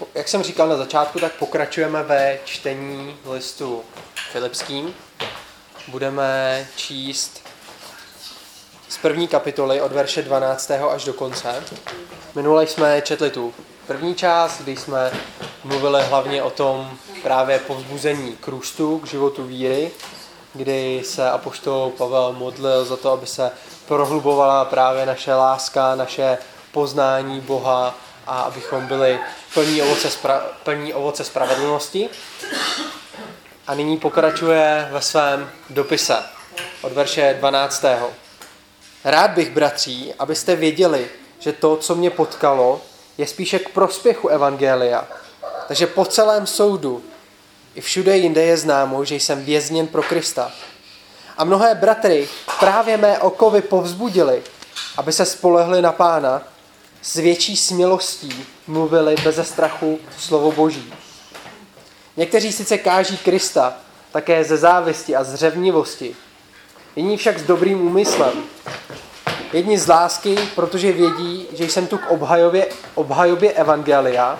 Jak jsem říkal na začátku, tak pokračujeme ve čtení listu Filipským. Budeme číst z první kapitoly od verše 12. až do konce. Minule jsme četli tu první část, kdy jsme mluvili hlavně o tom právě povzbuzení k růstu, k životu víry, kdy se apoštol Pavel modlil za to, aby se prohlubovala právě naše láska, naše poznání Boha a abychom byli plní ovoce spravedlnosti. A nyní pokračuje ve svém dopise od verše 12. Rád bych, bratří, abyste věděli, že to, co mě potkalo, je spíše k prospěchu evangelia. Takže po celém soudu i všude jinde je známo, že jsem vězněn pro Krista. A mnohé bratry právě mé okovy povzbudili, aby se spolehli na Pána, s větší smělostí mluvili beze strachu slovo Boží. Někteří sice káží Krista, také ze závisti a z řevnivosti. Jiní však s dobrým úmyslem. Jedni z lásky, protože vědí, že jsem tu k obhajobě evangelia,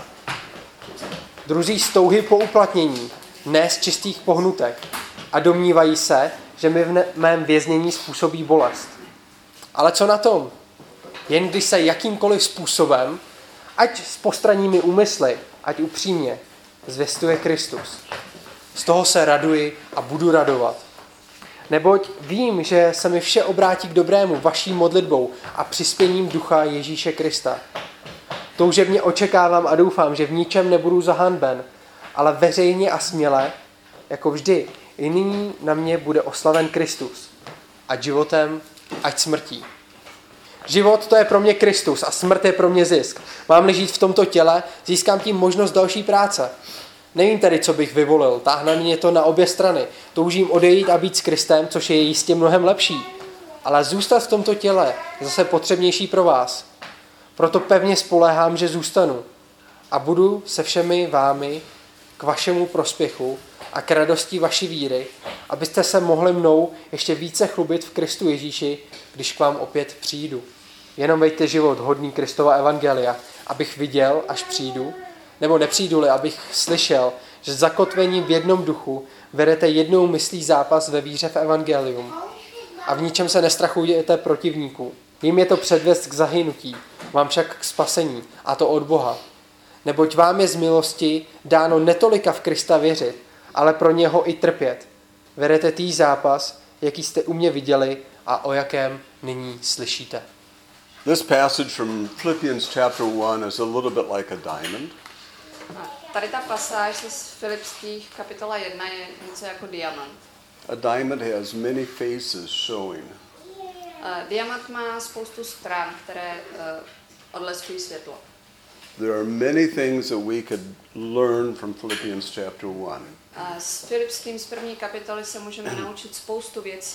druzí z touhy po uplatnění, ne z čistých pohnutek, a domnívají se, že mi v mém věznění způsobí bolest. Ale co na tom? Jen když se jakýmkoliv způsobem, ať s postranními úmysly, ať upřímně, zvěstuje Kristus. Z toho se raduji a budu radovat. Neboť vím, že se mi vše obrátí k dobrému vaší modlitbou a přispěním ducha Ježíše Krista. Toužebně očekávám a doufám, že v ničem nebudu zahanben, ale veřejně a směle, jako vždy, i nyní na mě bude oslaven Kristus. Ať životem, ať smrtí. Život to je pro mě Kristus a smrt je pro mě zisk. Mám-li žít v tomto těle, získám tím možnost další práce. Nevím tedy, co bych vyvolil, táhne mě to na obě strany. Toužím odejít a být s Kristem, což je jistě mnohem lepší. Ale zůstat v tomto těle je zase potřebnější pro vás. Proto pevně spoléhám, že zůstanu a budu se všemi vámi k vašemu prospěchu a k radosti vaší víry, abyste se mohli mnou ještě více chlubit v Kristu Ježíši, když k vám opět přijdu. Jenom veďte život hodný Kristova evangelia, abych viděl, až přijdu, nebo nepřijdu-li, abych slyšel, že zakotvením v jednom duchu vedete jednou myslí zápas ve víře v evangelium a v ničem se nestrachujete protivníků. Jim je to předvést k zahynutí, vám však k spasení, a to od Boha. Neboť vám je z milosti dáno netolika v Krista věřit, ale pro něho i trpět. Vedete týž zápas, jaký jste u mě viděli a o jakém nyní slyšíte. This passage from Philippians chapter 1 is a little bit like a diamond. Tady ta pasáž z Filipských kapitola 1 je něco jako diamant. A diamond has many faces showing. Diamant má spoustu stran, které odleskují světlo. There are many things that we could learn from Philippians chapter 1. S Filipským z první kapitoly se můžeme naučit spoustu věcí.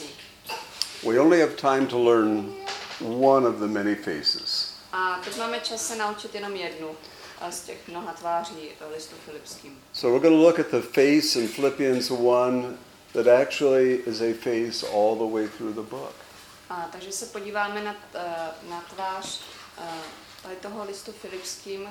We only have time to learn one of the many faces. A teď máme čas se naučit jenom jednu z těch mnoha tváří listu Filipským. So we're going to look at the face in Philippians 1 that actually is a face all the way through the book. Takže se podíváme na tvář tady toho listu Filipským,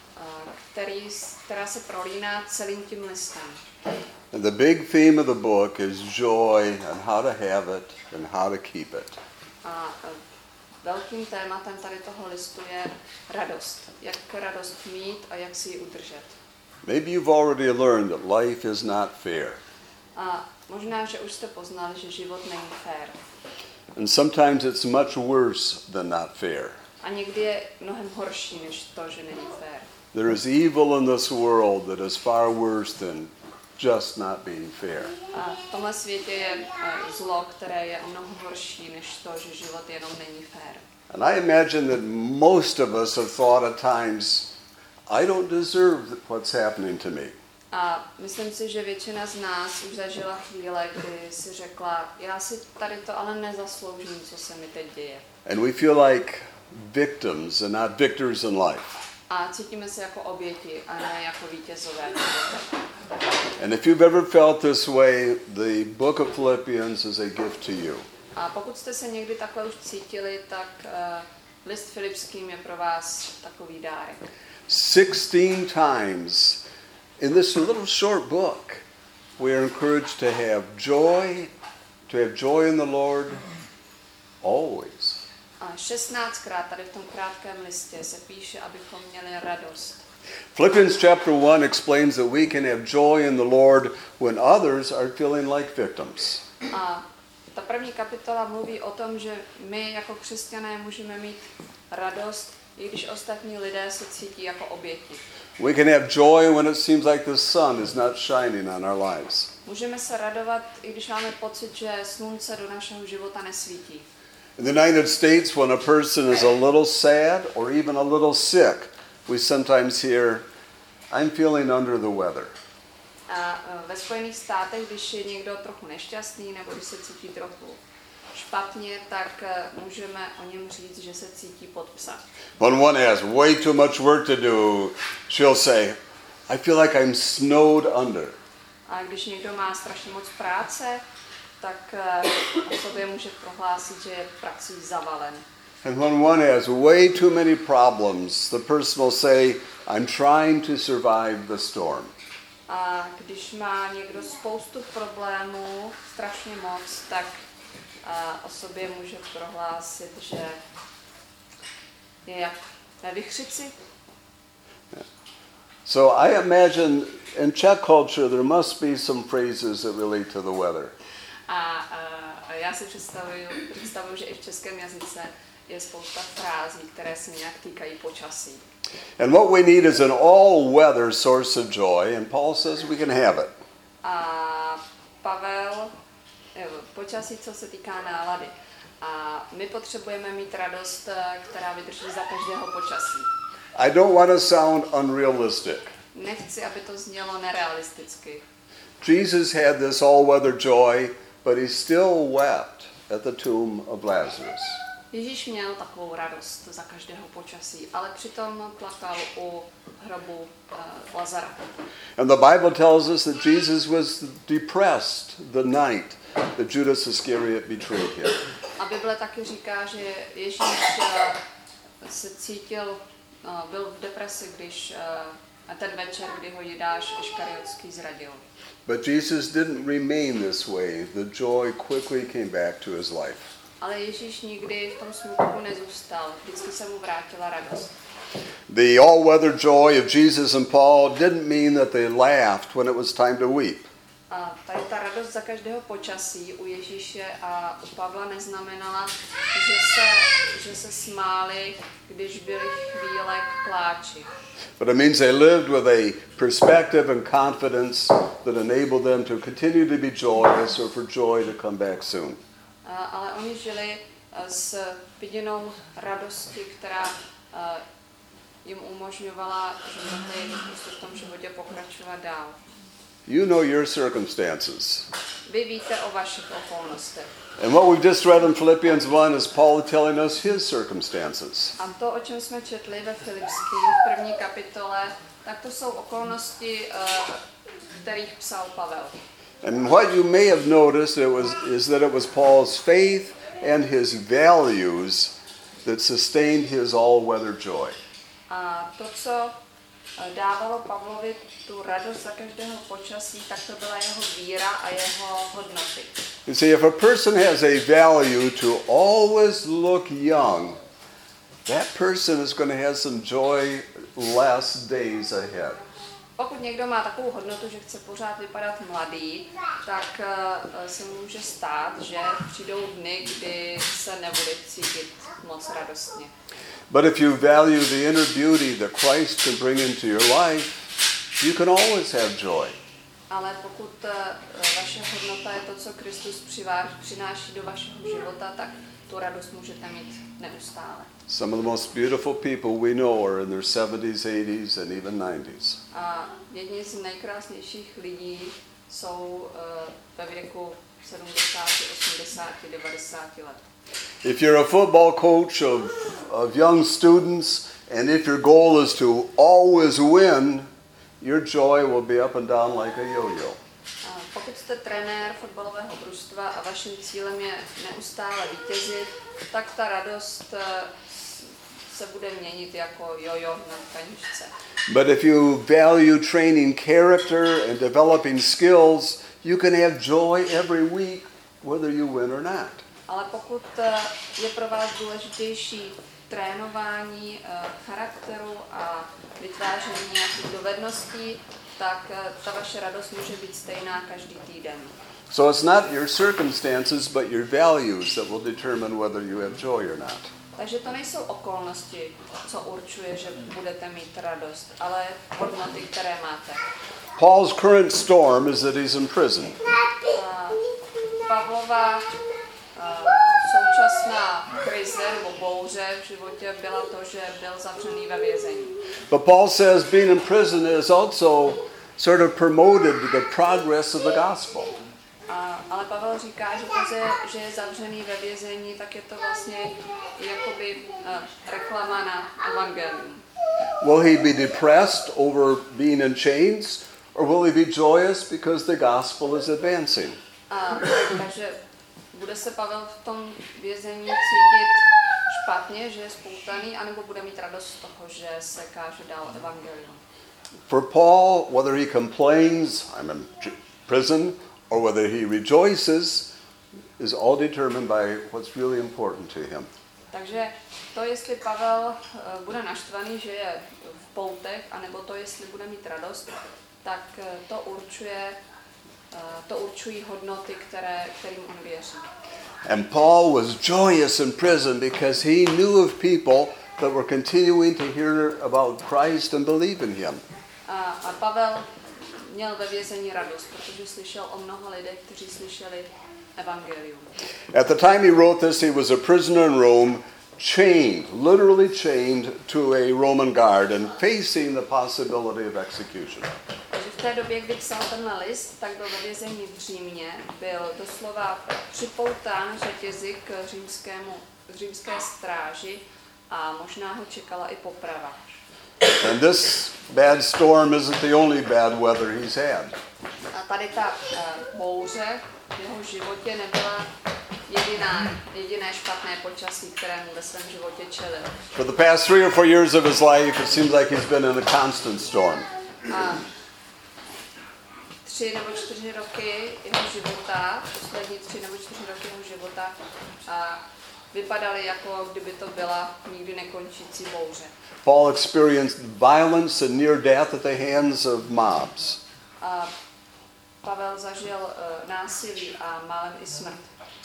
která se prolíná celým tím listem. And the big theme of the book is joy and how to have it and how to keep it. A velkým tématem tady toho listu je radost. Jak radost mít a jak si ji udržet. Maybe you've already learned that life is not fair. A možná, že už jste poznali, že život není fair. And sometimes it's much worse than not fair. A někdy je mnohem horší než to, že není fair. There is evil in this world that is far worse than just not being fair. A v tomhle světě je zlo, které je o mnoho horší než to, že život jenom není fair. And I imagine that most of us have thought at times, I don't deserve what's happening to me. A myslím si, že většina z nás už zažila chvíle, kdy si řekla, já si tady to ale nezasloužím, co se mi teď děje. And we feel like victims and not victors in life. A cítíme se jako oběti a ne jako vítězové. And if you've ever felt this way, the book of Philippians is a gift to you. A pokud jste se někdy takhle už cítili, tak list Filipským je pro vás takový dárek. 16 times in this little short book, we are encouraged to have joy in the Lord always. A 16krát tady v tom krátkém listě se píše, abychom měli radost. Philippians chapter 1 explains that we can have joy in the Lord when others are feeling like victims. A ta první kapitola mluví o tom, že my jako křesťané můžeme mít radost, i když ostatní lidé se cítí jako oběti. We can have joy when it seems like the sun is not shining on our lives. Můžeme se radovat, i když máme pocit, že slunce do našeho života nesvítí. In the United States, when a person is a little sad or even a little sick, we sometimes hear, I'm feeling under the weather. A ve Spojených státech, když je někdo trochu nešťastný nebo když se cítí trochu špatně, tak můžeme o něm říct, že se cítí pod psa. When one has way too much work to do, she'll say, I feel like I'm snowed under. A když někdo má strašně moc práce, tak o sobě může prohlásit, že je prací zavalen. And when one has way too many problems, the person will say, I'm trying to survive the storm. A když má někdo spoustu problémů, strašně moc, tak o sobě může prohlásit, že je jak ve vichřici. So I imagine in Czech culture there must be some phrases that relate to the weather. A já si představuju, že i v českém jazyce je spousta frází, které se nějak týkají počasí. And what we need is an all-weather source of joy, and Paul says we can have it. A Pavel, počasí, co se týká nálady. A my potřebujeme mít radost, která vydrží za každého počasí. I don't want to sound unrealistic. Nechci, aby to znělo nerealisticky. Jesus had this all-weather joy, but he still wept at the tomb of Lazarus. Ježíš měl takovou radost za každého počasí, ale přitom plakal u hrobu Lazara. And the Bible tells us that Jesus was depressed the night that Judas Iscariot betrayed him. A Bible taky říká, že Ježíš se cítil, byl v depresi, když ten večer, kdy ho Judáš Iškariotský zradil. But Jesus didn't remain this way. The joy quickly came back to his life. Ale Ježíš nikdy v tom smutku nezůstal. Vždycky se mu vrátila radost. The all-weather joy of Jesus and Paul didn't mean that they laughed when it was time to weep. A tady ta radost za každého počasí u Ježíše a u Pavla neznamenala, že se smáli, když byly chvíle k pláči. But it means they lived with a perspective and confidence that enabled them to continue to be joyous or for joy to come back soon. Ale oni žili s viděnou radosti, která jim umožňovala, že mohli v tom životě pokračovat dál. You know your circumstances. Vy víte o vašich okolnostech. And what we've just read in Philippians 1 is Paul telling us his circumstances. A to, o čem jsme četli ve Filipských v první kapitole, tak to jsou okolnosti, kterých psal Pavel. And what you may have noticed is that it was Paul's faith and his values that sustained his all-weather joy. A to, co dávalo Pavlovi tu radost za každého počasí, tak to byla jeho víra a jeho hodnoty. You see, if a person has a value to always look young, that person is going to have some joyless days ahead. Pokud někdo má takovou hodnotu, že chce pořád vypadat mladý, tak se může stát, že přijdou dny, kdy se nebude cítit moc radostně. But if you value the inner beauty that Christ can bring into your life, you can always have joy. Ale pokud vaše hodnota je to, co Kristus přináší do vašeho života, tak tu radost můžete mít neustále. Some of the most beautiful people we know are in their 70s, 80s, and even 90s. A jedni z nejkrásnějších lidí jsou ve věku 70, 80, 90 let. If you're a football coach of young students, and if your goal is to always win, your joy will be up and down like a yo-yo. Pokud jste trenér fotbalového družstva a vaším cílem je neustále vítězit, tak ta radost se bude měnit jako jojo na kaničce. But if you value training character and developing skills, you can have joy every week, whether you win or not. Ale pokud je pro vás důležitější trénování charakteru a vytváření nějakých dovedností, tak ta vaše radost může být stejná každý týden. So it's not your circumstances, but your values that will determine whether you have joy or not. Takže to nejsou okolnosti, co určuje, že budete mít radost, ale hodnoty, které máte. Paul's current storm is that he's in prison. Pavlova současná krize nebo bouře v životě byla to, že byl zavřený ve vězení. But Paul says being in prison is also sort of promoted the progress of the gospel. Ale Pavel říká, že je zavřený ve vězení, tak je to vlastně jakoby reklama na evangelium. Will he be depressed over being in chains, or will he be joyous because the gospel is advancing? Takže bude se Pavel v tom vězení cítit špatně, že je spoutaný, anebo bude mít radost z toho, že se káže dál evangelium? For Paul, whether he complains, I'm in prison, or whether he rejoices, is all determined by what's really important to him. Takže to, jestli Pavel bude naštvaný, že je v poutech, anebo to, jestli bude mít radost, tak to určují hodnoty, kterým on věří. And Paul was joyous in prison because he knew of people that were continuing to hear about Christ and believe in him. A Pavel měl ve vězení radost, protože slyšel o mnoha lidech, kteří slyšeli evangelium. At the time he wrote this, he was a prisoner in Rome, chained, literally chained to a Roman guard and facing the possibility of execution. Takže v té době, kdy psal tenhle list, tak byl ve vězení v Římě, byl doslova připoután řetězy k římské stráži a možná ho čekala i poprava. And this bad storm isn't the only bad weather he's had. A tady ta bouře v jeho životě nebyla jediné špatné počasí, kterému ve svém životě čelil. For the past 3 or 4 years of his life, it seems like he's been in a constant storm. A 3 nebo 4 roky jeho života, poslední 3 nebo 4 roky jeho života, vypadaly jako kdyby to byla nikdy nekončící bouře. Paul experienced violence and near death at the hands of mobs. A Pavel zažil násilí a málem i smrt.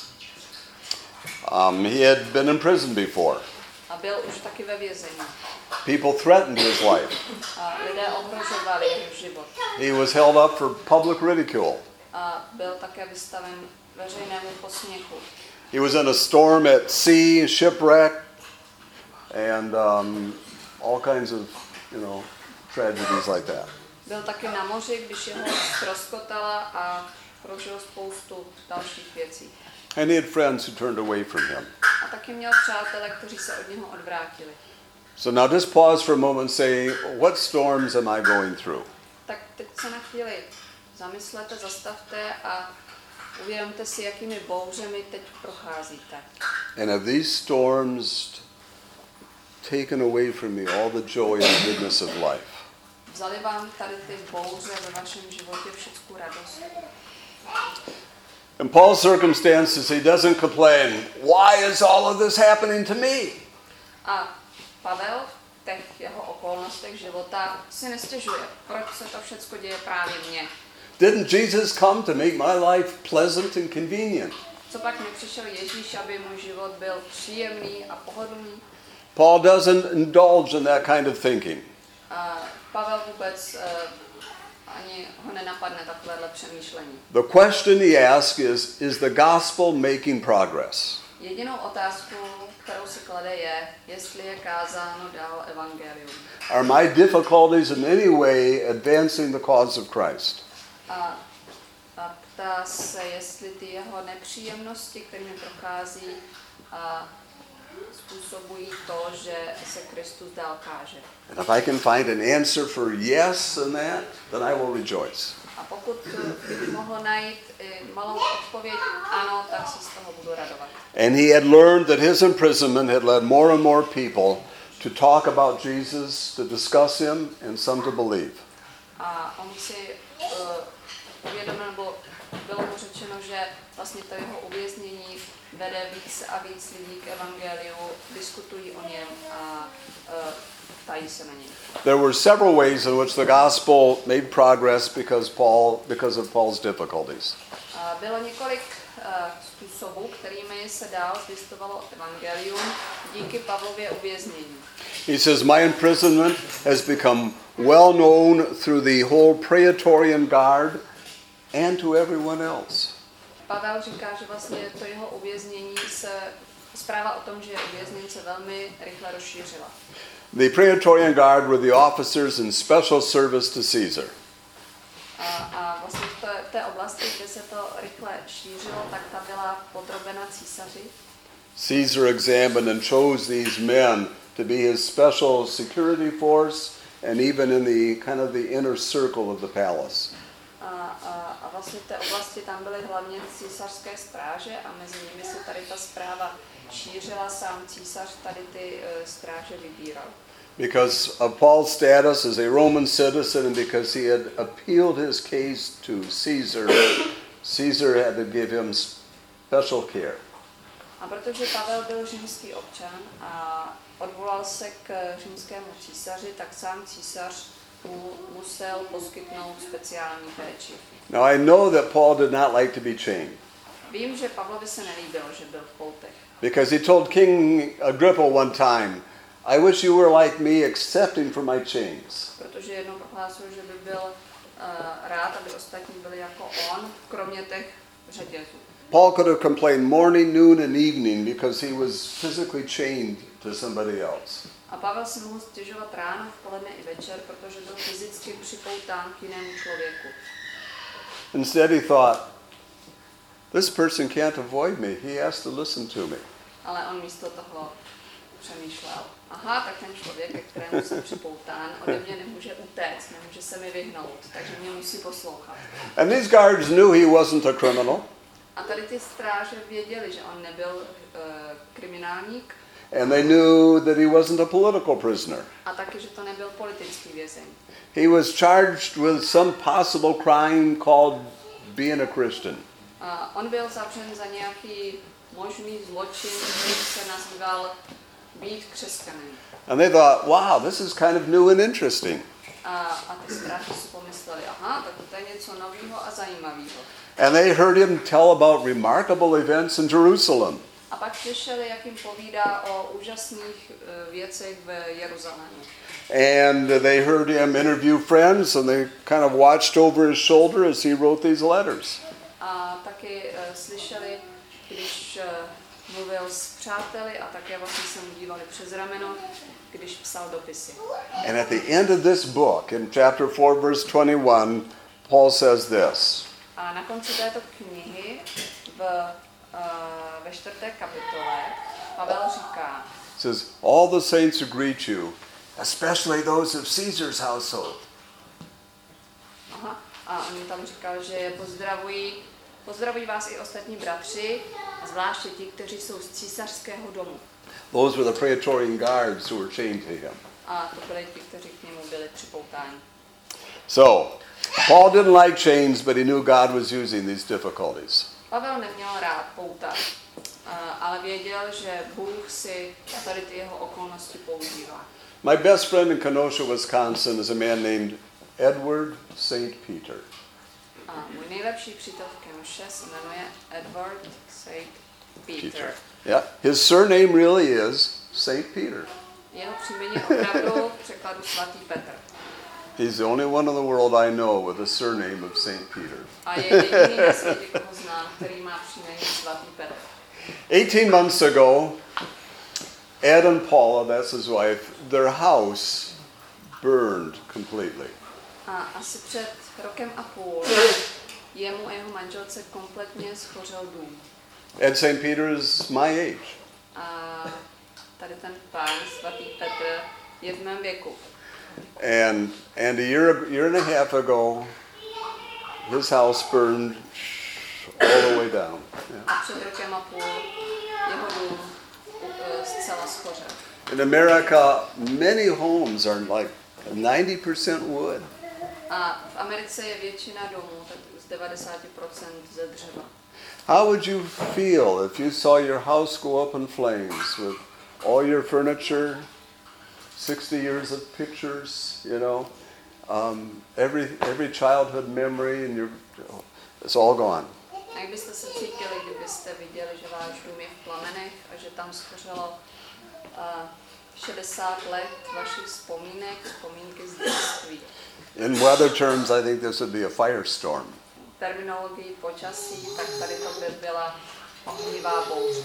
He had been in prison before. A byl už taky ve vězení. People threatened his life. A lidé ohrožovali jeho život. He was held up for public ridicule. A byl také vystaven veřejnému posměchu. He was in a storm at sea, shipwreck, and all kinds of, tragedies like that. Byl taky na moři, když jeho ztroskotala a prožil spoustu dalších věcí. And he had friends who turned away from him. A taky měl přátele, kteří se od něho odvrátili. So now just pause for a moment and say, what storms am I going through? Tak teď se na chvíli zamyslete, zastavte a uvědomte si, jakými bouřemi teď procházíte. And have these storms taken away from me all the joy and goodness of life? Vzali vám tady ty bouře ve vašem životě všecku radost? In Paul's circumstances, he doesn't complain, why is all of this happening to me? A Pavel v těch jeho okolnostech života si nestěžuje, proč se to všecko děje právě mně. Didn't Jesus come to make my life pleasant and convenient? Co pak nepřišel Ježíš, aby můj život byl příjemný a pohodlný? Paul doesn't indulge in that kind of thinking. A Pavel vůbec ani ho nenapadne takovéhle přemýšlení. The question he asks is the gospel making progress? Jedinou otázku, kterou si klade, je, jestli je kázáno dál evangelium. Are my difficulties in any way advancing the cause of Christ? A ptá se, jestli ty jeho nepříjemnosti, kterými prochází, způsobují to, že se Kristus dál káže. And if I can find an answer for yes in that, then I will rejoice. A pokud bych mohl najít malou odpověď ano, tak se z toho budu radovat. And he had learned that his imprisonment had led more and more people to talk about Jesus, to discuss him, and some to believe. A on si uvědomil, nebo bylo mu řečeno, že vlastně to jeho uvěznění vede víc a víc lidí k evangeliu, diskutují o něm a ptají se na něj. There were several ways in which the gospel made progress because of Paul's difficulties. Bylo několik způsobů, kterými se dál zvěstovalo evangelium díky Pavlově uvěznění. He says, my imprisonment has become well known through the whole Praetorian Guard and to everyone else. Pavel říká, že vlastně to jeho uvěznění zpráva o tom, že je uvězněn, se velmi rychle rozšířila. The Praetorian Guard were the officers in special service to Caesar. A vlastně v té oblasti, kde se to rychle šířilo, tak ta byla podrobena císaři. Caesar examined and chose these men to be his special security force and even in the kind of the inner circle of the palace. A vlastně v té oblasti tam byly hlavně císařské stráže a mezi nimi se tady ta zpráva šířila, sám císař tady ty stráže vybíral. Because of Paul's status as a Roman citizen and because he had appealed his case to Caesar, Caesar had to give him special care. A protože Pavel byl římský občan a odvolal se k římskému císaři, tak sám císař mu musel poskytnout speciální péči. Now I know that Paul did not like to be chained. Vím, že Pavlovi se nelíbilo, že byl v poutech. Because he told King Agrippa one time, I wish you were like me, accepting for my chains. Protože jednou prohlásil, že by byl rád, aby ostatní byli jako on, kromě těch řetězů. Paul could have complained morning, noon, and evening because he was physically chained to somebody else. A Pavel si mohl stěžovat ráno, v poledne i večer, protože byl fyzicky připoután k jinému člověku. Instead he thought, this person can't avoid me, he has to listen to me. Ale on místo toho přemýšlel. Aha, tak ten člověk, ke kterému jsem připoután, ode mě nemůže utéct, nemůže se mi vyhnout, takže mě musí poslouchat. And these guards knew he wasn't a criminal. A tady ty stráže věděli, že on nebyl kriminálník. And they knew that he wasn't a political prisoner. A taky, že to nebyl politický vězeň. He was charged with some possible crime called being a Christian. On byl zavřen za nějaký možný zločin, který se nazýval být křesťanem. And they thought, wow, this is kind of new and interesting. A ty stráže si pomysleli, aha, tak to je něco nového a zajímavého. And they heard him tell about remarkable events in Jerusalem. A pak slyšeli, jak jim povídá o úžasných věcech v Jeruzalému. And they heard him interview friends and they kind of watched over his shoulder as he wrote these letters. A taky slyšeli, když mluvil s přáteli a také vlastně se mu dívali přes rameno, když psal dopisy. And at the end of this book, in chapter 4, verse 21, Paul says this. A na konci této knihy ve 4. kapitole Pavel říká, says, all the saints who greet you, especially those of Caesar's household. A on tam říkal, že pozdravují vás i ostatní bratři, zvláště ti, kteří jsou z císařského domu. Those were the Praetorian guards who were chained to him. A to byli ti, kteří k němu byli připoutáni. So, Paul didn't like chains, but he knew God was using these difficulties. Pavel neměl rád pouta, ale věděl, že Bůh si tady ty jeho okolnosti používá. My best friend in Kenosha, Wisconsin is a man named Edward St. Peter. A můj nejlepší přítel v Kenosha se jmenuje Edward St. Peter. Yeah, his surname really is St. Peter. Jeho příjmení je opravdu v překladu svatý Petr. He's the only one in the world I know with a surname of St. Peter. A je jediný na světě, koho znám, který má příjmení svatý Petr. 18 months ago, Ed and Paula, that's his wife, their house burned completely. A asi před rokem a půl jemu a jeho manželce kompletně schořel dům. Ed St. Peter is my age. A tady ten pán, svatý Petr, je v mém věku. And a year and a half ago, his house burned all the way down. Yeah. A před rokem a půl jeho dům zcela schořel. In America, many homes are like 90% wood. A v Americe je většina domů tak z 90% ze dřeva. How would you feel if you saw your house go up in flames with all your furniture, 60 years of pictures, you know, every childhood memory, and it's all gone. Jak byste se cítili, kdybyste viděli, že váš dům je v plamenech a že tam schořelo 60 let vašich vzpomínky z dětství? In weather terms, I think this would be a firestorm. Terminologii počasí, tak tady to by byla ohnivá bouře.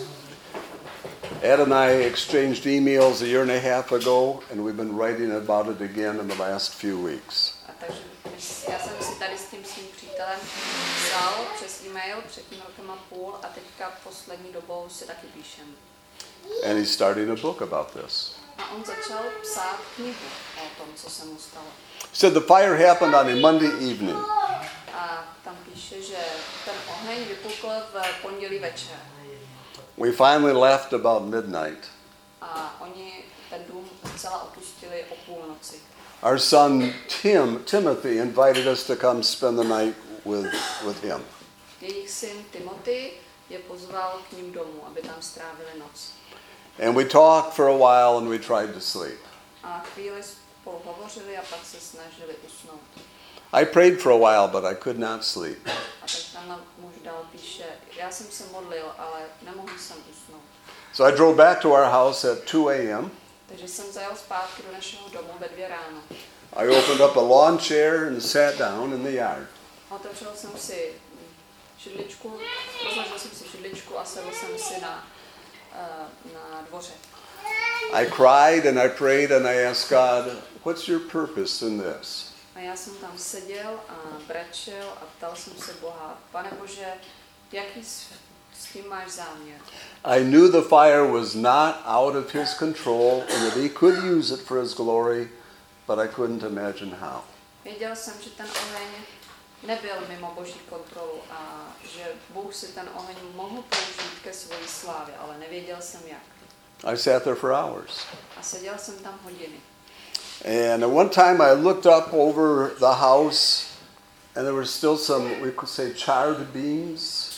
Ed and I exchanged emails a year and a half ago, and we've been writing about it again in the last few weeks. A takže já jsem si tady s tím svým přítelem psal přes e-mail před tím rokem a půl a teďka poslední dobou si taky píšem. And he's starting a book about this. A on začal psát knihu o tom, co se mu stalo. He said the fire happened on a Monday evening. A tam píše, že ten oheň vypukl v pondělí večer. We finally left about midnight. A oni ten dům zcela opustili o půlnoci. Our son Timothy invited us to come spend the night with him. Jejich syn Timothy je pozval k ním domů, aby tam strávili noc. And we talked for a while and we tried to sleep. A chvíli spolu hovořili a pak se snažili usnout. I prayed for a while, but I could not sleep. A tak tam muž dál píše, já jsem se modlil, ale nemohl jsem usnout. So I drove back to our house at 2 a.m. Takže jsem zajel zpátky do našeho domu ve 2 ráno. I opened up a lawn chair and sat down in the yard. Otevřel jsem si židličku, rozložil jsem si židličku a sedl jsem si na dvoře. I cried and I prayed and I asked God, what's your purpose in this? A já jsem tam seděl a brečel a ptal jsem se Boha, Pane Bože, jaký s tím máš záměr? I knew the fire was not out of his control and that he could use it for his glory, but I couldn't imagine how. Věděl jsem, že ten oheň nebyl mimo Boží kontrolu a že Bůh si ten oheň mohl použít ke své slávě, ale nevěděl jsem jak. I sat there for hours. A seděl jsem tam hodiny. And at one time I looked up over the house and there were still some, we could say, charred beams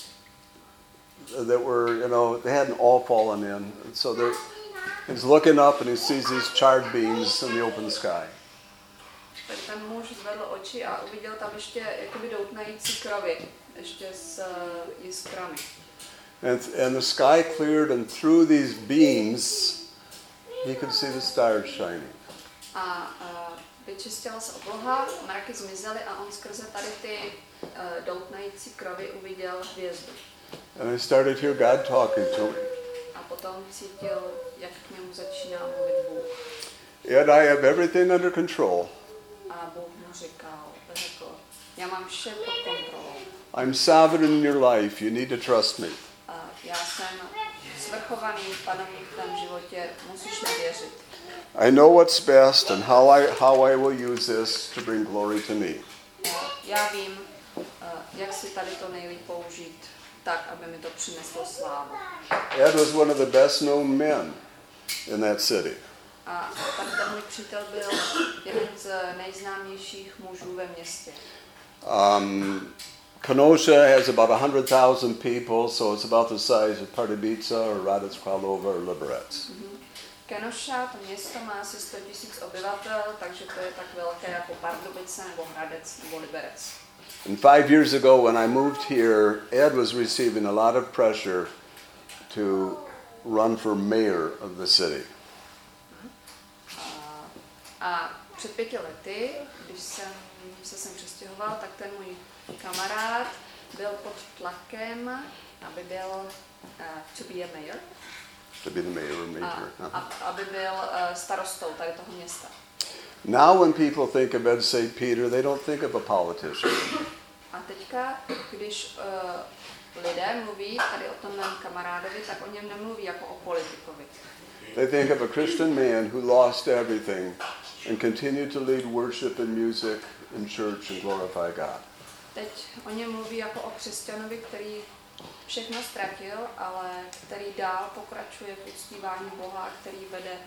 that were, you know, they hadn't all fallen in. And so he's looking up and he sees these charred beams in the open sky. Tak ten muž zvedl oči a uviděl tam ještě jakoby doutnající krovy, ještě s jiskrami. And the sky cleared and through these beams he could see the stars shining. A vyčistila se obloha, mraky zmizely a on skrze tady ty doutnající krovy uviděl hvězdu. And I started to hear God talking to me. A potom cítil, jak k němu začíná mluvit Bůh. Yet I have everything under control. A Bůh mu řekl, já mám vše pod kontrolou. I'm sovereign in your life. You need to trust me. Já jsem svrchovaný panovník v tvém životě, musíš mi věřit. I know what's best and how I will use this to bring glory to me. Já vím, jak si tady to nejlíp použít, tak, aby mi to přineslo slávu. Ed was one of the best known men in that city. A tady ten můj přítel byl jeden z nejznámějších mužů ve městě. Kenosha has about 100,000 people, so it's about the size of Pardubice or Hradec Králové or Liberec. Kenosha, to město má asi 100 000 obyvatel, takže to je tak velké jako Pardubice nebo Hradec nebo Liberec. And 5 years ago when I moved here, Ed was receiving a lot of pressure to run for mayor of the city. A před 5 lety, když jsem se sem přestěhoval, tak ten můj kamarád byl pod tlakem, aby byl to be a mayor. To be the mayor or major. Aby byl starostou tady toho města. Now when people think of Ed St. Peter, they don't think of a politician. A teďka, když lidé mluví tady o tom mém kamarádovi, tak o něm nemluví jako o politikovi. They think of a Christian man who lost everything and continued to lead worship and music in church and glorify God. Teď o něm mluví jako o křesťanovi, který všechno ztratil, ale který dál pokračuje v uctívání Boha, který vede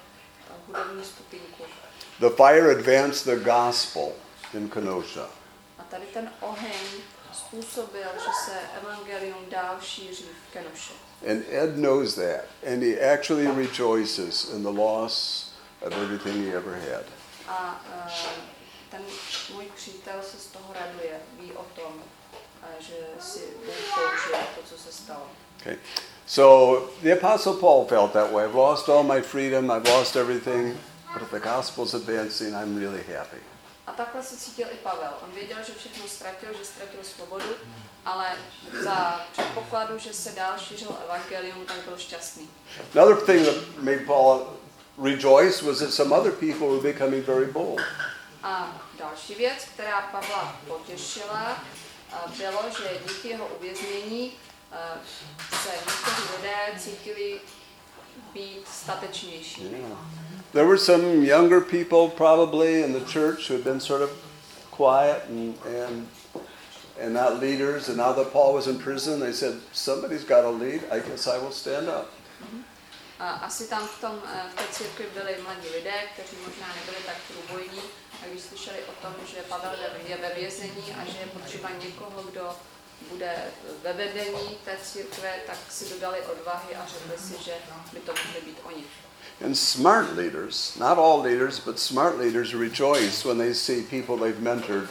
hudební skupinku. The fire advanced the gospel in Kenosha. A tady ten oheň způsobil, že se evangelium dál šíří v Kenoše. And Ed knows that. And he actually rejoices in the loss of everything he ever had. A ten můj přítel se z toho raduje, ví o tom, že si Bůh použil to, co se stalo. Okay. So the Apostle Paul felt that way. I've lost all my freedom, I've lost everything, but if the gospel's advancing, I'm really happy. A takhle se cítil i Pavel. On věděl, že všechno ztratil, že ztratil svobodu, ale za předpokladu, že se dál šířil evangelium, tak byl šťastný. Another thing that made Paul rejoice was that some other people were becoming very bold. A další věc, která Pavla potěšila, bylo, že díky jeho uvěznění se někteří lidé cítili být statečnější. Yeah. There were some younger people probably in the church who had been sort of quiet and not leaders, and now that Paul was in prison, they said, somebody's got to lead, I guess I will stand up. Asi tam v té církvi byli mladí lidé, kteří možná nebyli tak průbojní, a když slyšeli o tom, že Pavel je ve vězení a že je potřeba někoho, kdo bude ve vedení té církve, tak si dodali odvahy a řekli si, že by to mohli být oni. And smart leaders, not all leaders, but smart leaders rejoice when they see people they've mentored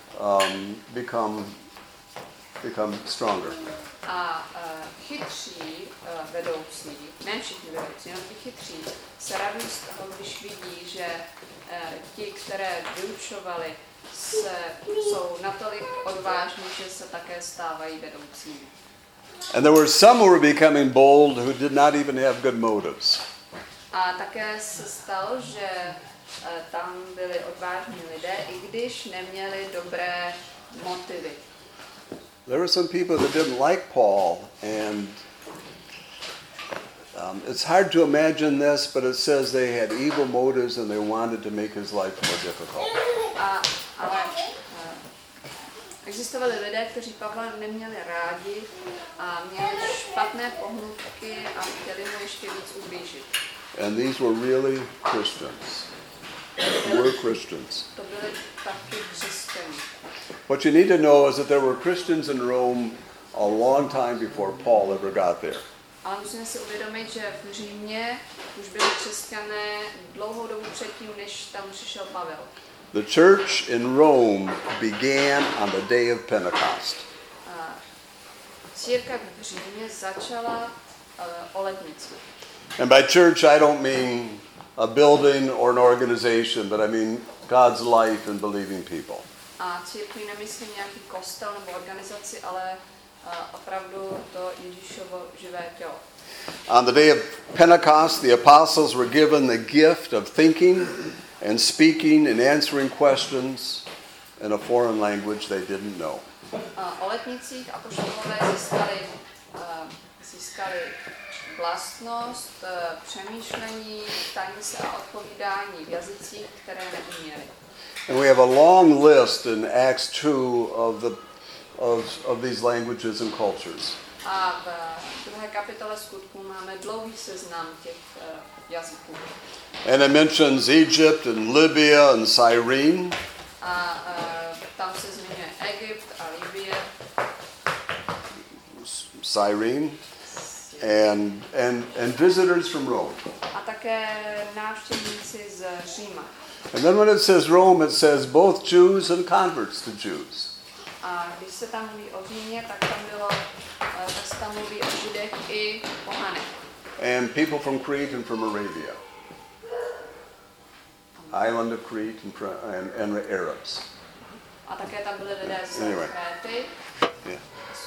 become stronger. A chytří vedoucí, ne všichni vedoucí, jenom ty chytří, se radují z toho, když vidí, že ti, které vyučovali, jsou natolik odvážní, že se také stávají vedoucími. And there were some who were becoming bold who did not even have good motives. A také se stalo, že tam byli odvážní lidé, i když neměli dobré motivy. There were some people that didn't like Paul, and it's hard to imagine this, but it says they had evil motives and they wanted to make his life more difficult. Ale existovali lidé, kteří Pavla neměli rádi a měli špatné pohnutky a chtěli mu ještě víc ublížit. And these were really Christians. Were Christians. To byli taky křesťané. What you need to know is that there were Christians in Rome a long time before Paul ever got there. Ale musíme si uvědomit, že v Římě už byli křesťané dlouhou dobu předtím, než tam přišel Pavel. The church in Rome began on the day of Pentecost. Církev v Římě začala o letnici. And by church I don't mean a building or an organization, but I mean God's life and believing people. A církvi nemyslím nějaký kostel nebo organizaci, ale opravdu to Ježíšovo živé tělo. On the day of Pentecost, the apostles were given the gift of thinking and speaking and answering questions in a foreign language they didn't know. O letnicích apoštolové získali vlastnost přemýšlení, ptání se a odpovídání v jazycích, které neuměli. And we have a long list in Acts 2 of these languages and cultures. A v druhé kapitole Skutků máme dlouhý seznam těch jazyků. And it mentions Egypt and Libya and Cyrene. A tam se zmiňuje Egypt a Libye. Cyrene. And visitors from Rome. A také návštěvníci z Říma. And then when it says Rome, it says both Jews and converts to Jews. A když se tam mluví o Římě, tak se tam mluví o Židech i pohanech. And people from Crete and from Arabia. Island of Crete and Arabs. A také tam byli lidé z Kréty. Yeah.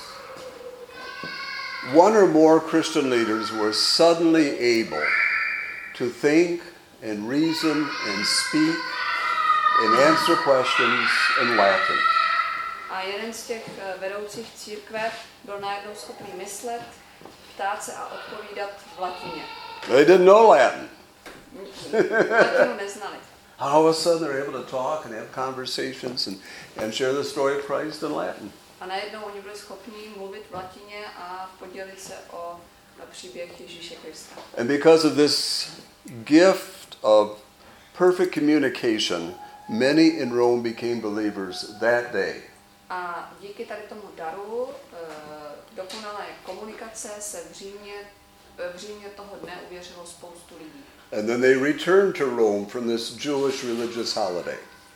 One or more Christian leaders were suddenly able to think and reason and speak and answer questions in Latin. A jeden z těch vedoucích církve byl najednou schopný myslet, ptát se a odpovídat v latině. They didn't know Latin. Latinu neznali. All of a sudden they're able to talk and have conversations and share the story of Christ in Latin. A najednou oni byli schopni mluvit v latině a podělit se o příběh Ježíše Krista. And because of this gift of perfect communication, many in Rome became believers that day. A díky tady tomu daru dokonalé komunikace se v Římě toho dne uvěřilo spoustu lidí. And then they returned to Rome from this Jewish religious holiday.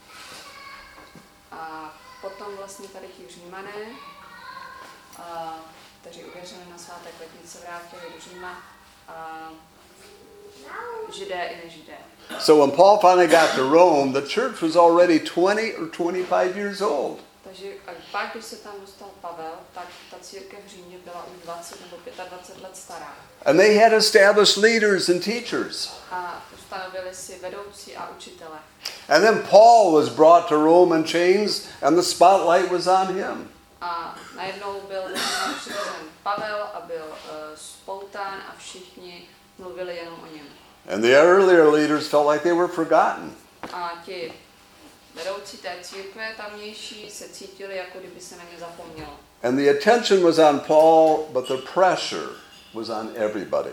A potom vlastně tady ti Římané, kteří uvěřili na svátek letnice, vrátili do Říma, Židé i nežidé. So when Paul finally got to Rome, the church was already 20 or 25 years old. Takže pak, když se tam dostal Pavel, tak ta církev v Římě byla už 20 nebo 25 let stará. And they had established leaders and teachers. A ustanovili si vedoucí a učitele. And then Paul was brought to Rome in chains, and the spotlight was on him. A najednou byl přivezen Pavel a byl spoután a všichni mluvili jenom o něm. And the earlier leaders felt like they were forgotten. A ti vedoucí té církve tamnější se cítili, jako kdyby se na ně zapomnělo. And the attention was on Paul, but the pressure was on everybody.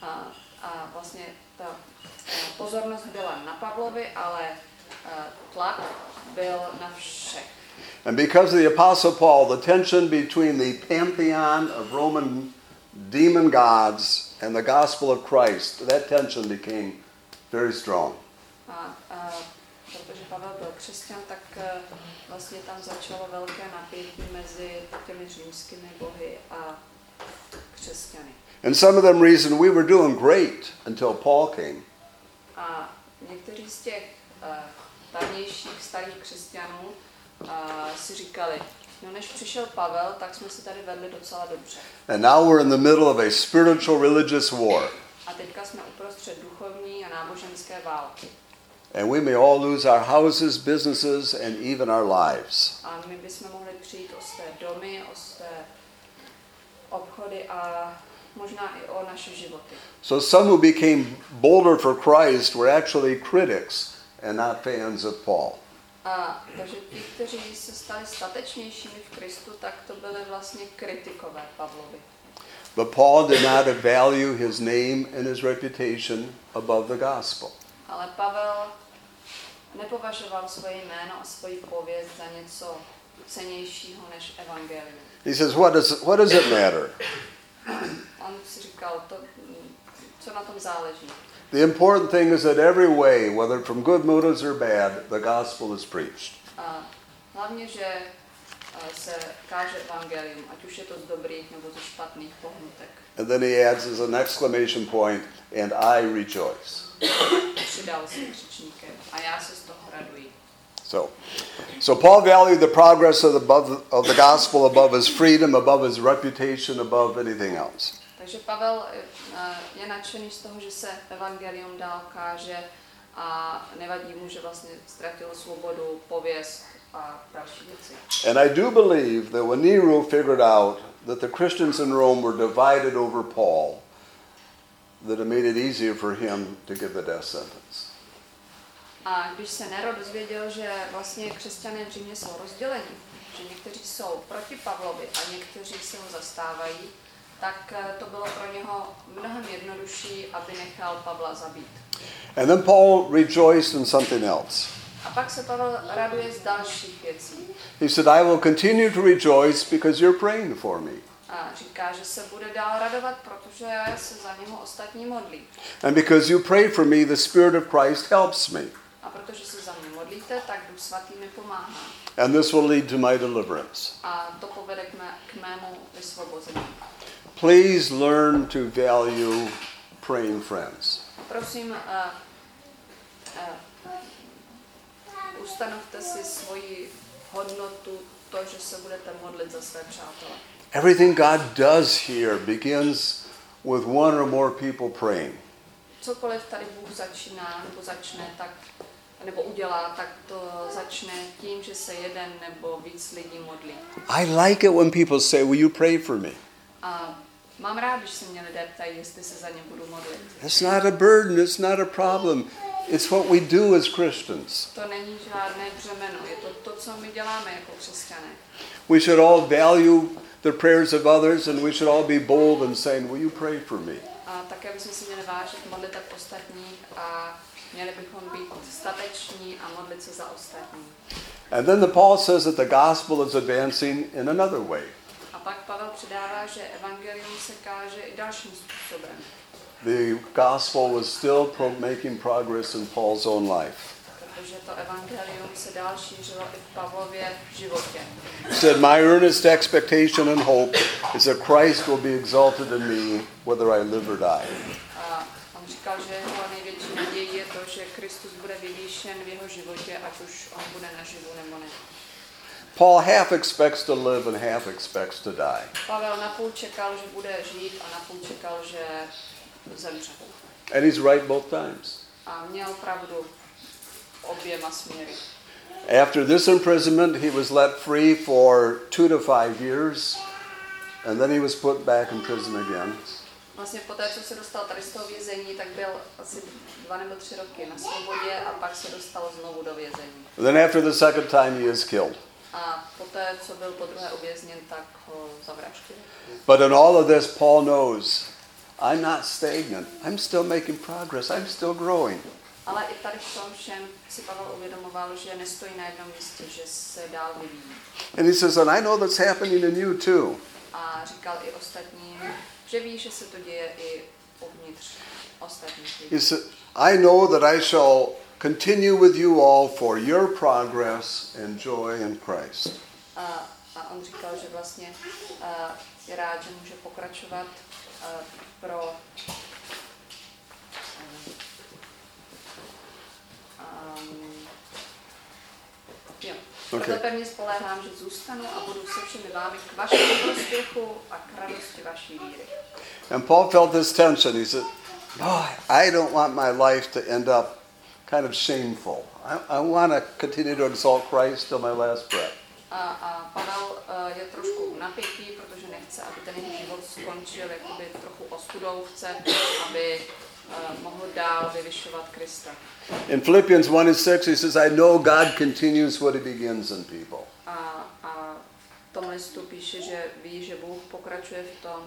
A vlastně ta pozornost byla na Pavlovi, ale tlak byl na všech. And because of the Apostle Paul, the tension between the pantheon of Roman demon gods and the gospel of Christ, that tension became very strong. Protože Pavel byl křesťan, tak vlastně tam začalo velké napětí mezi těmi římskými bohy a křesťany. And some of them reasoned we were doing great until Paul came. A někteří z těch tamnějších starých křesťanů si říkali, no než přišel Pavel, tak jsme si tady vedli docela dobře. And now we're in the middle of a spiritual religious war. A teďka jsme uprostřed duchovní a náboženské války. And we may all lose our houses, businesses, and even our lives. A my bychom mohli přijít o své domy, o své obchody a možná i o naše životy. So some who became bolder for Christ were actually critics and not fans of Paul. Takže ti, kteří se stali statečnějšími v Kristu, tak to byly vlastně kritikové Pavlovi. But Paul did not value his name and his reputation above the gospel. Ale Pavel nepovažoval svoje jméno a svoji pověst za něco cennějšího než evangelium. He says, what does it matter? On si říkal, co na tom záleží. The important thing is that every way, whether from good motives or bad, the gospel is preached. Hlavně, že se káže evangelium, ať už je to z dobrých nebo ze špatných pohnutek. And then he adds as an exclamation point, and I rejoice. Přidal si křičníkem a já se z toho raduji. So Paul valued the progress of the gospel above his freedom, above his reputation, above anything else. Takže Pavel je nadšený z toho, že se evangelium dál káže a nevadí mu, že vlastně ztratil svobodu, pověst a další věci. And I do believe that when Nero figured out that the Christians in Rome were divided over Paul, that it made it easier for him to give the death sentence. A když se Nero dozvěděl, že vlastně křesťané v Římě jsou rozděleni, že někteří jsou proti Pavlovi a někteří se ho zastávají, tak to bylo pro něho mnohem jednodušší, aby nechal Pavla zabít. And then Paul rejoiced in something else. A pak se Pavel raduje z dalších věcí. He said, I will continue to rejoice because you're praying for me. A říká, že se bude dál radovat, protože se za něho ostatní modlí. And because you pray for me, the Spirit of Christ helps me. A protože se za mě modlíte, tak Duch Svatý mi pomáhá. And this will lead to my deliverance. A to povede k mému vysvobození. Please learn to value praying friends. Prosím, ustanovte si svoji hodnotu, to, že se budete modlit za své přátele. Everything God does here begins with one or more people praying. Cokoliv tady Bůh začíná nebo začne, tak nebo udělá, tak to začne tím, že se jeden nebo víc lidí modlí. I like it when people say, will you pray for me? A mám rád, když se mě lidé ptají, jestli se za ně budu modlit. It's not a burden, it's not a problem. It's what we do as Christians. To není žádné břemeno, je to, co my děláme jako křesťané. We should all value the prayers of others and we should all be bold in saying, will you pray for me? A také bychom si měli vážit modliteb ostatních a Měli bychom být stateční a modlit se za ostatní. And then Paul says that the gospel is advancing in another way. A pak Pavel přidává, že evangelium se káže i dalším způsobem. The gospel was still making progress in Paul's own life. Protože to evangelium se dál šířilo i v Pavlově životě. He said, my earnest expectation and hope is that Christ will be exalted in me, whether I live or die. A on říkal, že jeho největší nadějí je to, že Kristus bude vyvýšen v jeho životě, ať už on bude naživu nebo ne. Paul half expects to live and half expects to die. Pavel napůl čekal, že bude žít a napůl čekal, že zemře. And he's right both times. A měl pravdu oběma směry. After this imprisonment, he was let free for 2 to 5 years, and then he was put back in prison again. Vlastně poté, co se dostal tady z toho vězení, tak byl asi 2 nebo 3 roky na svobodě a pak se dostal znovu do vězení. And then after the second time, he is killed. A poté, co byl podruhé uvězněn, tak ho zavraždili. But in all of this, Paul knows, I'm not stagnant. I'm still making progress. I'm still growing. Ale i tady v tom všem si Pavel uvědomoval, že nestojí na jednom místě, že se dál vyvíjí. And he says, and I know that's happening in you too. A říkal i ostatním, že ví, že se to děje i uvnitř ostatních lidí. He said, I know that I shall continue with you all for your progress and joy in Christ. A on říkal, že vlastně je rád, že může pokračovat pro Proto pevně spoléhám, že zůstanu a budu se všemi vámi k vašemu prospěchu a k radosti vaší víry. And Paul felt this tension. He said, oh, I don't want my life to end up kind of shameful. I want to continue to exalt Christ till my last breath. A Pavel je trošku napětí, protože nechce, aby ten jeho život skončil jakoby trochu ostudou, chce, aby mohl dál vyvyšovat Krista. In Philippians 1:6 he says, I know God continues what he begins in people. A v tom listu píše, že ví, že Bůh pokračuje v tom,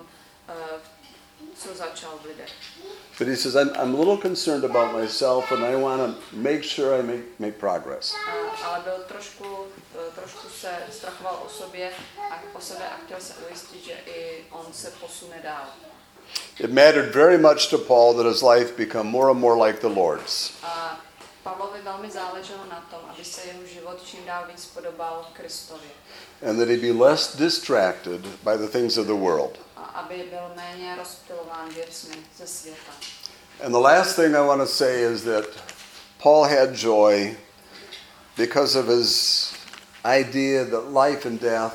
co začal v lidech. But he says, I'm a little concerned about myself and I want to make sure I make progress. Ale byl trošku se strachoval o sebe a chtěl se ujistit, že i on se posune dál. It mattered very much to Paul that his life become more and more like the Lord's. A Pavlovi velmi záleželo na tom, aby se jeho život čím dál víc podobal Kristovi. And that he be less distracted by the things of the world. A aby byl méně rozptylován věcmi ze světa. And the last thing I want to say is that Paul had joy because of his idea that life and death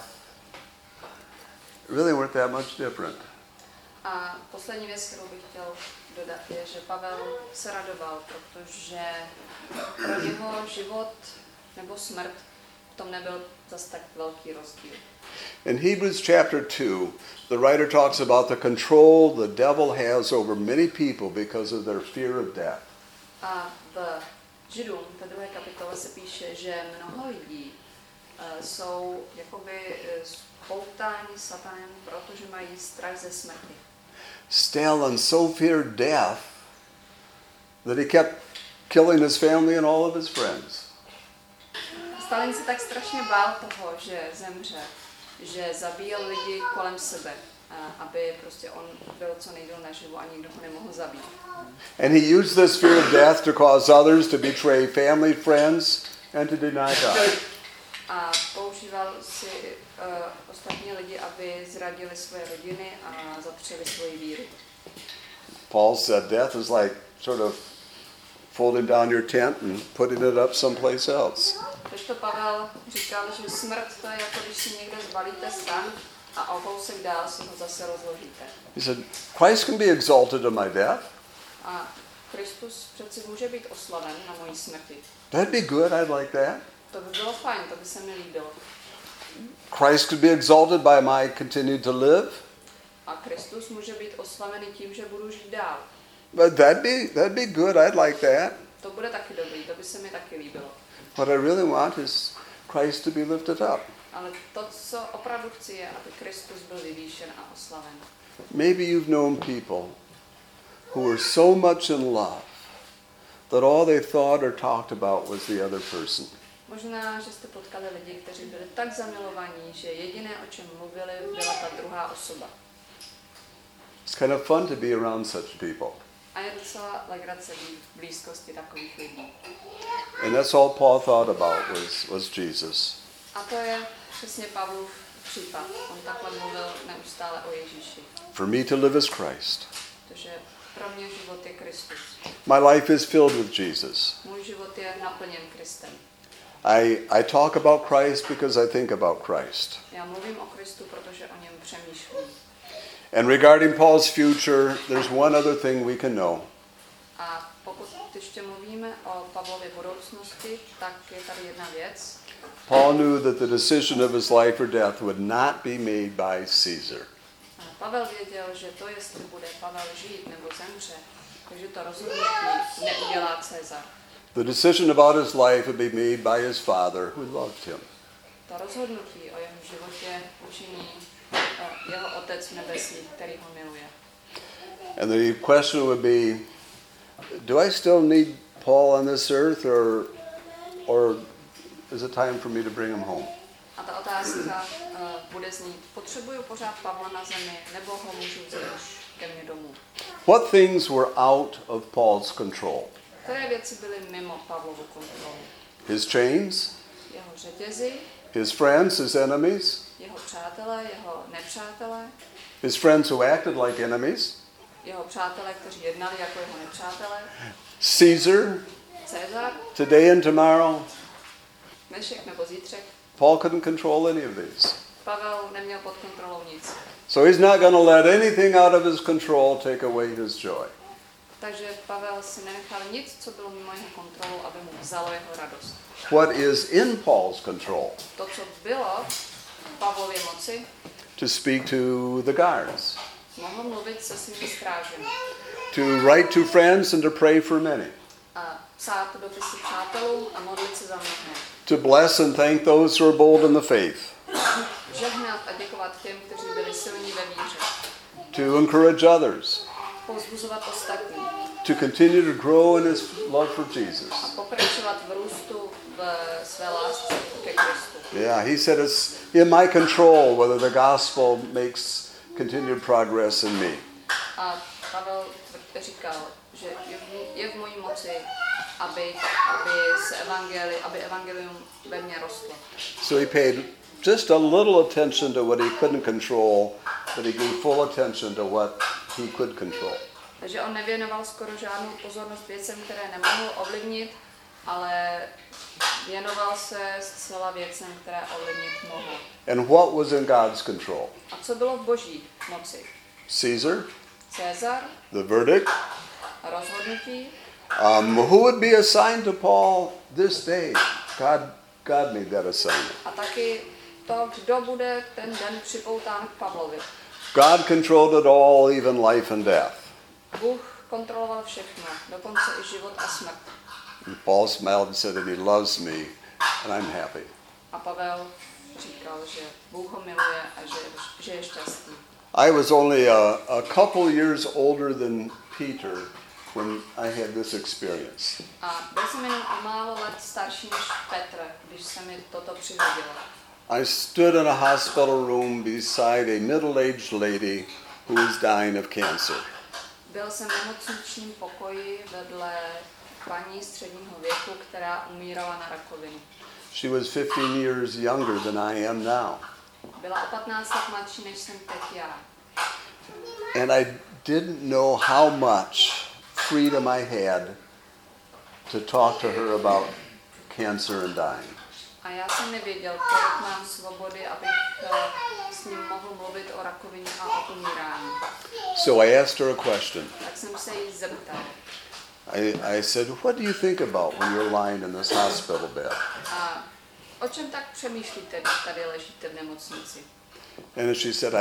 really weren't that much different. A poslední věc, kterou bych chtěl dodat, je, že Pavel se radoval, protože pro něho život nebo smrt v tom nebyl zas tak velký rozdíl. In Hebrews chapter 2, the writer talks about the control the devil has over many people because of their fear of death. A v Židům, ve 2. kapitole se píše, že mnoho lidí jsou jakoby spoutáni satanem, protože mají strach ze smrti. Stalin so feared death that he kept killing his family and all of his friends. Stalin se tak strašně bál toho, že zemře, že zabíjel lidi kolem sebe, aby prostě on byl co nejdéle naživu a nikdo ho nemohl zabít. And he used this fear of death to cause others to betray family, friends, and to deny God. A používal si ostatní lidi, aby zradili svoje rodiny a zapřeli svoji víru. Paul said death is like sort of folding down your tent and putting it up someplace else. Když to Pavel říkal, že smrt to je jako když si někde zbalíte stan a o kousek dál si ho zase rozložíte. He said, Christ can be exalted in my death. A Kristus přeci může být oslaven na mojí smrti. That'd be good, I'd like that. To by bylo fajn, to by se mi líbilo. Christ could be exalted by my continue to live. A Kristus může být oslavený tím, že budu žít dál. But that'd be good, I'd like that. To bude taky dobrý, to by se mi taky líbilo. What I really want is Christ to be lifted up. Ale to, co opravdu chci, je, aby Kristus byl vyvýšen a oslaven. Maybe you've known people who were so much in love that all they thought or talked about was the other person. Možná, že jste potkali lidi, kteří byli tak zamilovaní, že jediné, o čem mluvili, byla ta druhá osoba. It's kind of fun to be around such people. A je docela legrace být v blízkosti takových lidí. And that's all Paul thought about was Jesus. A to je přesně Pavlův případ. On takhle mluvil neustále o Ježíši. For me to live as Christ. Protože pro mě život je Kristus. My life is filled with Jesus. Můj život je naplněn Kristem. I talk about Christ because I think about Christ. Já mluvím o Kristu, protože o něm přemýšlím. And regarding Paul's future, there's one other thing we can know. A pokud ještě mluvíme o Pavlově budoucnosti, tak je tady jedna věc. Paul knew that the decision of his life or death would not be made by Caesar. Pavel věděl, že to, jestli bude Pavel žít nebo zemře, takže to rozhodnutí neudělá Cezar. The decision about his life would be made by his father, who loved him. To rozhodnutí o jeho životě učiní jeho Otec nebesný, který ho miluje. And the question would be, do I still need Paul on this earth, or is it time for me to bring him home? A ta otázka bude znít, potřebuju pořád Pavla na zemi, nebo ho můžu vzít už ke mně domů? What things were out of Paul's control? Které věci byly mimo Pavlovu kontrolu? His chains, Jeho řetězy, his friends, his enemies, jeho přátelé, jeho nepřátelé, his friends who acted like enemies, jeho přátelé, kteří jednali jako jeho nepřátelé, Caesar, Cezar, today and tomorrow. dnešek nebo zítřek. Paul couldn't control any of these. Pavel neměl pod kontrolou nic. So he's not going to let anything out of his control take away his joy. Takže Pavel si nenechal nic, co bylo mimo jeho kontrolu, aby mu vzalo jeho radost. What is in Paul's control? To, co bylo v Pavlově moci, To speak to the guards, mohl mluvit se svými strážemi to write to friends and to pray for many, a psát dopisy přátelům a modlit se za mnohé. to bless and thank those who are bold in the faith, Žehnat a děkovat těm, kteří byli silní ve víře. to encourage others, Povzbuzovat ostatní to continue to grow in his love for Jesus. a pokračovat v růstu v své lásce ke Kristu. Yeah, he said it's in my control whether the gospel makes continued progress in me. A Pavel říkal, že je v mojí moci, aby evangelium ve mně rostlo. So he paid just a little attention to what he couldn't control, but he gave full attention to what he could control. Takže on nevěnoval skoro žádnou pozornost věcem, které nemohl ovlivnit, ale věnoval se zcela věcem, které ovlivnit mohl. And what was in God's control? A co bylo v Boží moci? Caesar, Cezar, the verdict. rozhodnutí. Who would be assigned to Paul this day? God made that assignment. A taky to, kdo bude ten den připoután k Pavlovi. God controlled it all, even life and death. Bůh kontroloval všechno, dokonce i život a smrt. And Paul smiled and said that he loves me, and I'm happy. A Pavel říkal, že Bůh ho miluje a že je šťastný. I was only a couple years older than Peter when I had this experience. A byl jsem jenom o málo let starší než Petr, když se mi toto přihodilo. I stood in a hospital room beside a middle-aged lady who was dying of cancer. Byl jsem v nemocničním pokoji vedle paní středního věku, která umírala na rakovinu. She was 15 years younger than I am now. Byla o 15 let mladší, než jsem teď já. And I didn't know how much freedom I had to talk to her about cancer and dying. A já jsem nevěděl, kolik mám svobody, abych s ním mohl mluvit o rakovině a o umírání. So I asked her a question. Tak jsem se jí zeptal. I said, what do you think about when you're lying in this hospital bed? A o čem tak přemýšlíte, když tady ležíte v nemocnici? And she said,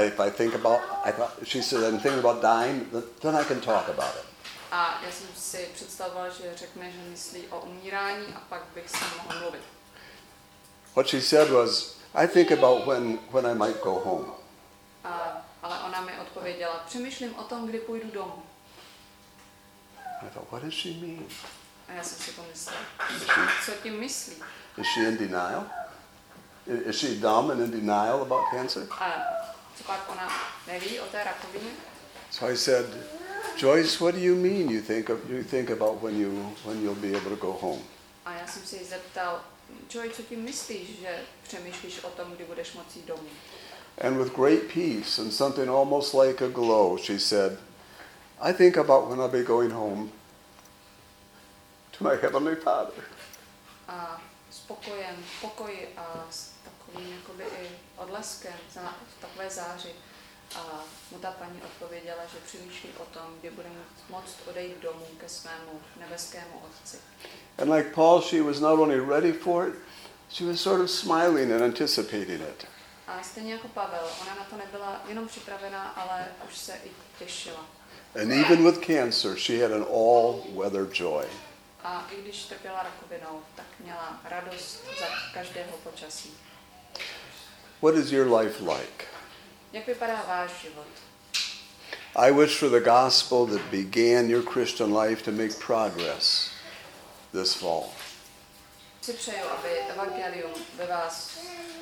she said, I'm thinking about dying, then I can talk about it. A já jsem si představoval, že řekne, že myslí o umírání a pak bych s ním mohl mluvit. What she said was, I think about when I might go home. Ale ona mi odpověděla, přemýšlím o tom, kdy půjdu domů. I thought, what does she mean? A já jsem si pomyslel, co tím myslí? Is she in denial? Is she dumb and in denial about cancer? A co pak ona neví o té rakovině? So I said, Joyce, what do you mean you think about when you'll be able to go home? A já jsem se jí zeptal, Joy, co tím myslíš, že přemýšlíš o tom, kdy budeš moci jít domů? And with great peace and something almost like a glow, she said, I think about when I'll be going home to my Heavenly Father. A pokoj a s takovým jakoby i odleskem, v takové záři. A mu ta paní odpověděla, že přemýšlí o tom, kdy bude moct odejít domů ke svému nebeskému Otci. And like Paul, she was not only ready for it, she was sort of smiling and anticipating it. A stejně jako Pavel, ona na to nebyla jenom připravená, ale už se i těšila. And even with cancer, she had an all-weather joy. A i když trpěla rakovinou, tak měla radost za každého počasí. What is your life like? Jak vypadá váš život? I wish for the gospel that began your Christian life to make progress this fall. Si přeju, aby evangelium ve vás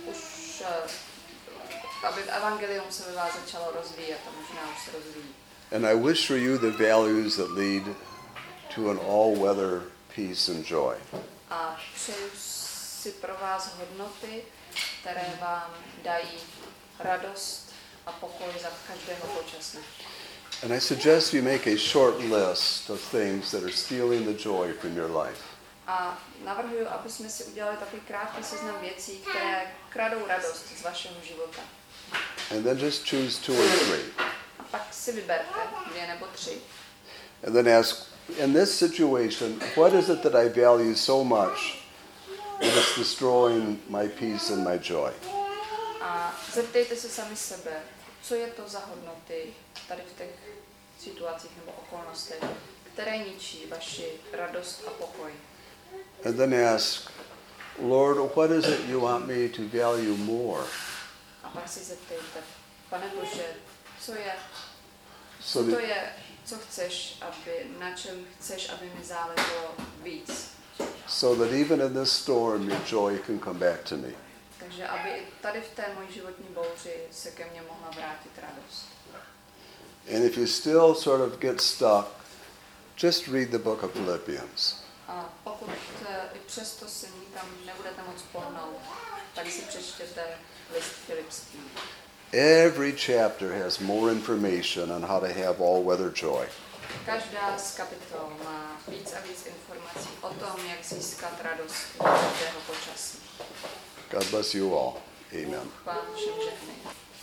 aby evangelium se ve vás začalo rozvíjet a možná už se rozvíjí. And I wish for you the values that lead to an all-weather peace and joy. A přeju si pro vás hodnoty, které vám dají radost a pokoj za každého počasí. And I suggest you make a short list of things that are stealing the joy from your life. A navrhuji, aby jsme si udělali takový krátký seznam věcí, které kradou radost z vašeho života. And then just choose 2 or 3. A pak si vyberte 2 nebo 3. And then ask, in this situation, what is it that I value so much that it's destroying my peace and my joy? A zeptejte se sami sebe, co je to za hodnoty tady v těch situacích nebo okolnostech, které ničí vaši radost a pokoj. And then ask, Lord, what is it you want me to value more? A pak si zeptejte, Pane Bože, co So to that, je, co chceš, na čem chceš, aby mi záleželo víc. so that even in this storm, your joy can come back to me. Takže aby i tady v té mojí životní bouři se ke mně mohla vrátit radost. And if you still sort of get stuck, just read the book of Philippians. A pokud i přesto se nikam nebudete moc pohnout, tak si přečtěte list Filipský. Every chapter has more information on how to have all-weather joy. Každá z kapitol má víc a víc informací o tom, jak získat radost z každého počasí. God bless you all. Amen. Pán všem žehnej.